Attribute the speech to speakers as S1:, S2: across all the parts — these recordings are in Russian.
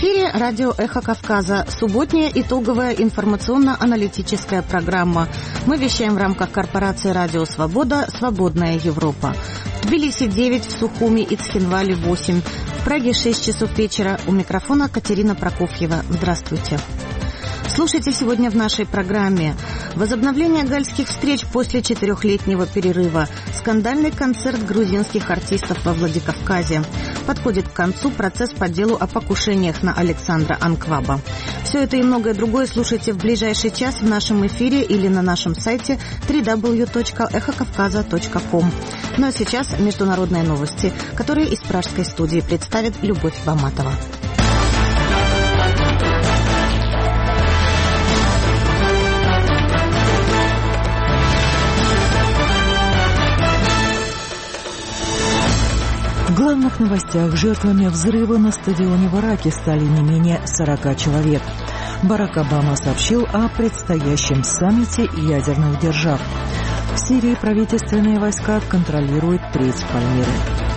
S1: эфире радио «Эхо Кавказа». Субботняя итоговая информационно-аналитическая программа. Мы вещаем в рамках корпорации «Радио Свобода. Свободная Европа». В Тбилиси 9, в Сухуми и Цхинвале 8. В Праге 6 часов вечера. У микрофона Катерина Прокофьева. Здравствуйте. Слушайте сегодня в нашей программе: возобновление гальских встреч после 4-летнего перерыва, скандальный концерт грузинских артистов во Владикавказе. Подходит к концу процесс по делу о покушениях на Александра Анкваба. Все это и многое другое слушайте в ближайший час в нашем эфире или на нашем сайте www.эхокавказа.ком. Ну а сейчас международные новости, которые из пражской студии представит Любовь Баматова.
S2: В главных новостях: жертвами взрыва на стадионе в Ираке стали не менее 40 человек. Барак Обама сообщил о предстоящем саммите ядерных держав. В Сирии правительственные войска контролируют треть Пальмиры.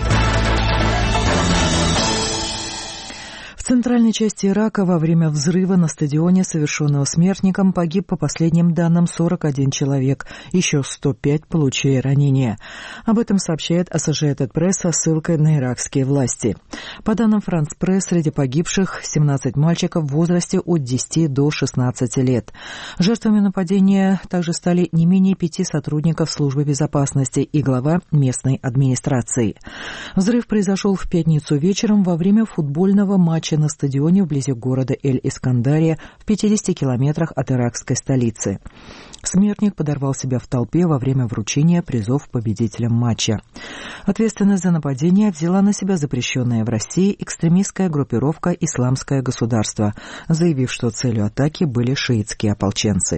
S2: В центральной части Ирака во время взрыва на стадионе, совершенного смертником, погиб, по последним данным, 41 человек. Еще 105 получили ранения. Об этом сообщает Associated Press со ссылкой на иракские власти. По данным France Press, среди погибших 17 мальчиков в возрасте от 10 до 16 лет. Жертвами нападения также стали не менее 5 сотрудников службы безопасности и глава местной администрации. Взрыв произошел в пятницу вечером во время футбольного матча на стадионе вблизи города Эль-Искандария в 50 километрах от иракской столицы. Смертник подорвал себя в толпе во время вручения призов победителям матча. Ответственность за нападение взяла на себя запрещенная в России экстремистская группировка «Исламское государство», заявив, что целью атаки были шиитские ополченцы.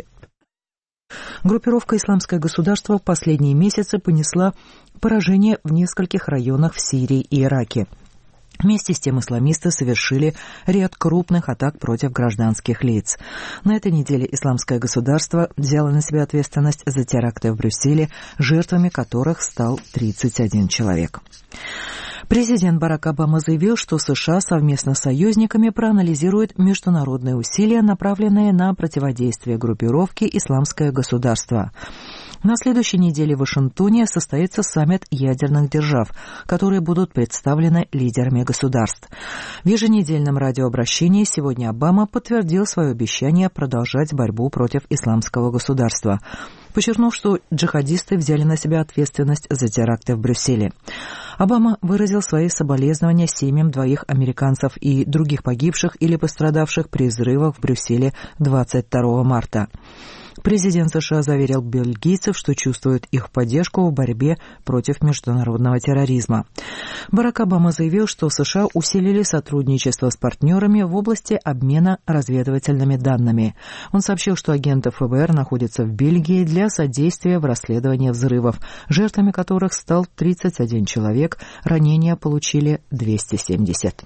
S2: Группировка «Исламское государство» в последние месяцы понесла поражение в нескольких районах в Сирии и Ираке. Вместе с тем исламисты совершили ряд крупных атак против гражданских лиц. На этой неделе Исламское государство взяло на себя ответственность за теракты в Брюсселе, жертвами которых стал 31 человек. Президент Барак Обама заявил, что США совместно с союзниками проанализируют международные усилия, направленные на противодействие группировке «Исламское государство». На следующей неделе в Вашингтоне состоится саммит ядерных держав, которые будут представлены лидерами государств. В еженедельном радиообращении сегодня Обама подтвердил свое обещание продолжать борьбу против исламского государства, подчеркнув, что джихадисты взяли на себя ответственность за теракты в Брюсселе. Обама выразил свои соболезнования семьям 2 американцев и других погибших или пострадавших при взрывах в Брюсселе 22 марта. Президент США заверил бельгийцев, что чувствует их поддержку в борьбе против международного терроризма. Барак Обама заявил, что США усилили сотрудничество с партнерами в области обмена разведывательными данными. Он сообщил, что агенты ФБР находятся в Бельгии для содействия в расследовании взрывов, жертвами которых стал 31 человек, ранения получили 270.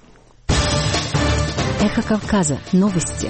S3: Эхо Кавказа. Новости.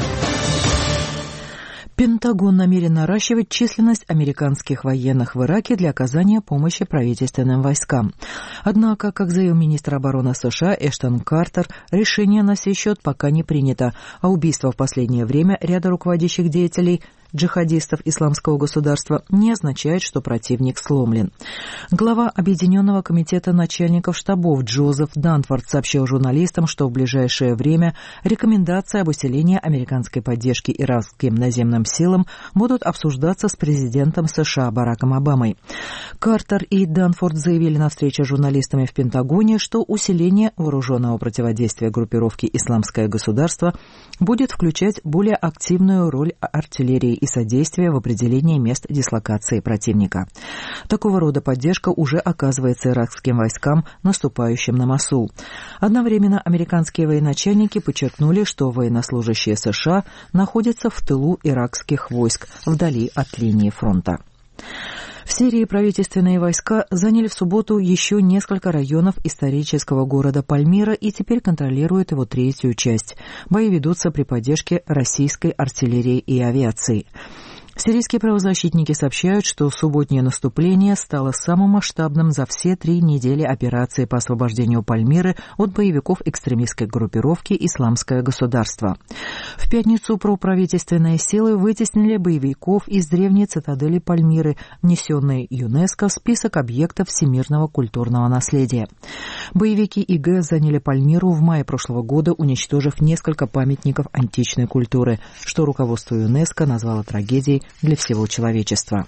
S2: Пентагон намерен наращивать численность американских военных в Ираке для оказания помощи правительственным войскам. Однако, как заявил министр обороны США Эштон Картер, решение на сей счет пока не принято, а убийство в последнее время ряда руководящих деятелей джихадистов Исламского государства не означает, что противник сломлен. Глава Объединенного комитета начальников штабов Джозеф Данфорд сообщил журналистам, что в ближайшее время рекомендации об усилении американской поддержки иракским наземным силам будут обсуждаться с президентом США Бараком Обамой. Картер и Данфорд заявили на встрече с журналистами в Пентагоне, что усиление вооруженного противодействия группировке «Исламское государство» будет включать более активную роль артиллерии и содействия в определении мест дислокации противника. Такого рода поддержка уже оказывается иракским войскам, наступающим на Мосул. Одновременно американские военачальники подчеркнули, что военнослужащие США находятся в тылу иракских войск, вдали от линии фронта. В Сирии правительственные войска заняли в субботу еще несколько районов исторического города Пальмира и теперь контролируют его третью часть. Бои ведутся при поддержке российской артиллерии и авиации. Сирийские правозащитники сообщают, что субботнее наступление стало самым масштабным за все 3 недели операции по освобождению Пальмиры от боевиков экстремистской группировки «Исламское государство». В пятницу проправительственные силы вытеснили боевиков из древней цитадели Пальмиры, внесенной ЮНЕСКО в список объектов всемирного культурного наследия. Боевики ИГ заняли Пальмиру в мае прошлого года, уничтожив несколько памятников античной культуры, что руководство ЮНЕСКО назвало трагедией для всего человечества.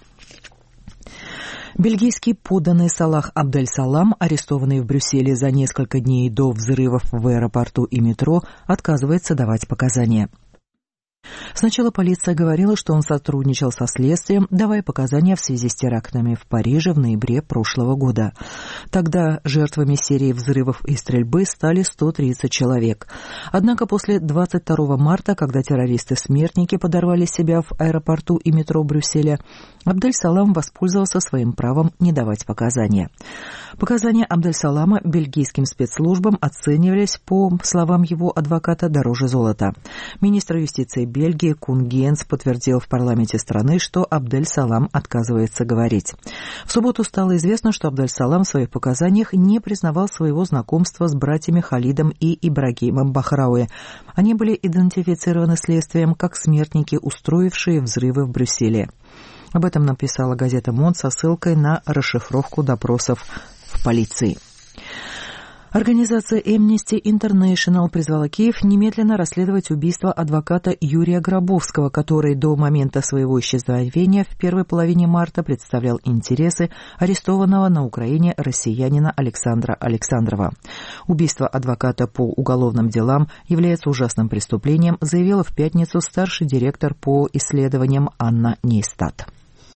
S2: Бельгийский подданный Салах Абдель-Салам, арестованный в Брюсселе за несколько дней до взрывов в аэропорту и метро, отказывается давать показания. Сначала полиция говорила, что он сотрудничал со следствием, давая показания в связи с терактами в Париже в ноябре прошлого года. Тогда жертвами серии взрывов и стрельбы стали 130 человек. Однако после 22 марта, когда террористы-смертники подорвали себя в аэропорту и метро Брюсселя, Абдель-Салам воспользовался своим правом не давать показания. Показания Абдель-Салама бельгийским спецслужбам оценивались, по словам его адвоката, дороже золота. Министр юстиции Бельгии Кун Генс подтвердил в парламенте страны, что Абдель-Салам отказывается говорить. В субботу стало известно, что Абдель-Салам в своих показаниях не признавал своего знакомства с братьями Халидом и Ибрагимом Бахрауи. Они были идентифицированы следствием как смертники, устроившие взрывы в Брюсселе. Об этом написала газета «Монд» со ссылкой на расшифровку допросов в полиции. Организация Amnesty International призвала Киев немедленно расследовать убийство адвоката Юрия Гробовского, который до момента своего исчезновения в первой половине марта представлял интересы арестованного на Украине россиянина Александра Александрова. Убийство адвоката по уголовным делам является ужасным преступлением, заявила в пятницу старший директор по исследованиям Анна Нейстат.